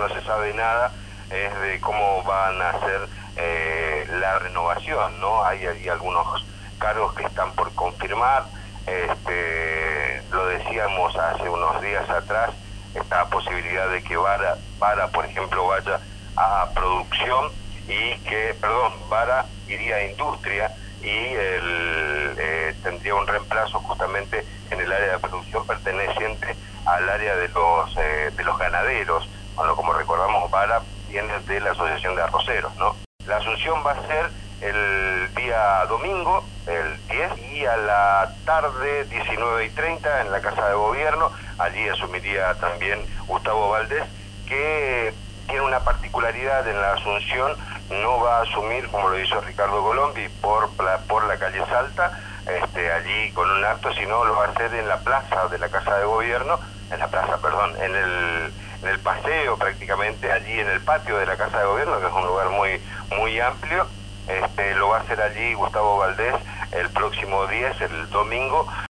no se sabe nada es de cómo van a hacer la renovación, ¿no? Hay algunos cargos que están por confirmar, lo decíamos hace unos días atrás, esta posibilidad de que Vara, por ejemplo, vaya a producción y que, Vara iría a industria y tendría un reemplazo justamente en el área de producción perteneciente al área de los ganaderos. Bueno, como recordamos, Vara viene de la Asociación de Arroceros, ¿no? La asunción va a ser el día domingo, el 10, y a la tarde, 19:30, en la Casa de Gobierno. Allí asumiría también Gustavo Valdés, que tiene una particularidad en la asunción. No va a asumir, como lo hizo Ricardo Colombi, por la calle Salta, allí con un acto, sino lo va a hacer en la plaza de la Casa de Gobierno, en el paseo prácticamente, allí en el patio de la Casa de Gobierno, que es un lugar muy amplio. Lo va a hacer allí Gustavo Valdés el próximo 10, el domingo.